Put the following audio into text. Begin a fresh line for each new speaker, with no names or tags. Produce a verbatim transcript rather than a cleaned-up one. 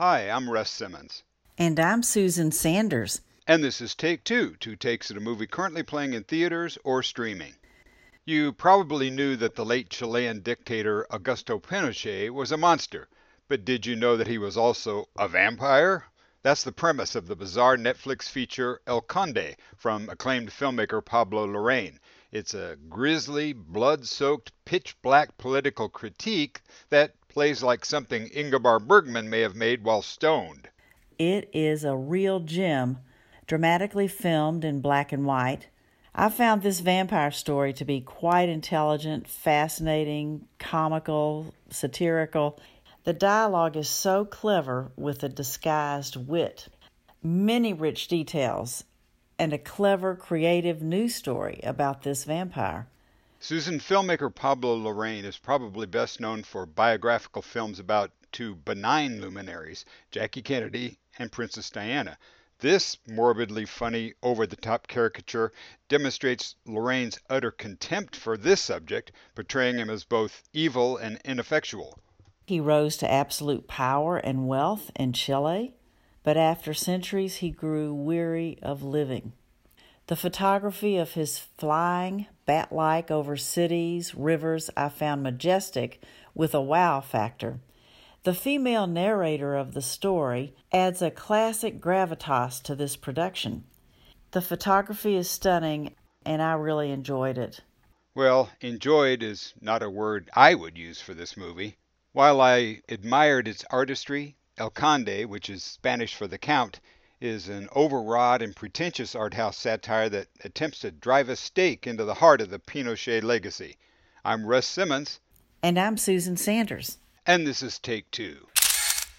Hi, I'm Russ Simmons.
And I'm Susan Sanders.
And this is Take Two, two takes at a movie currently playing in theaters or streaming. You probably knew that the late Chilean dictator Augusto Pinochet was a monster, but did you know that he was also a vampire? That's the premise of the bizarre Netflix feature El Conde from acclaimed filmmaker Pablo Larraín. It's a grisly, blood-soaked, pitch-black political critique that plays like something Ingmar Bergman may have made while stoned.
It is a real gem, dramatically filmed in black and white. I found this vampire story to be quite intelligent, fascinating, comical, satirical. The dialogue is so clever with a disguised wit. Many rich details and a clever, creative news story about this vampire.
Susan, filmmaker Pablo Larraín is probably best known for biographical films about two benign luminaries, Jackie Kennedy and Princess Diana. This morbidly funny, over-the-top caricature demonstrates Larraín's utter contempt for this subject, portraying him as both evil and ineffectual.
He rose to absolute power and wealth in Chile, but after centuries he grew weary of living. The photography of his flying, bat-like over cities, rivers, I found majestic with a wow factor. The female narrator of the story adds a classic gravitas to this production. The photography is stunning, and I really enjoyed it.
Well, enjoyed is not a word I would use for this movie. While I admired its artistry, El Conde, which is Spanish for the Count, is an overwrought and pretentious art house satire that attempts to drive a stake into the heart of the Pinochet legacy. I'm Russ Simmons.
And I'm Susan Sanders.
And this is Take Two.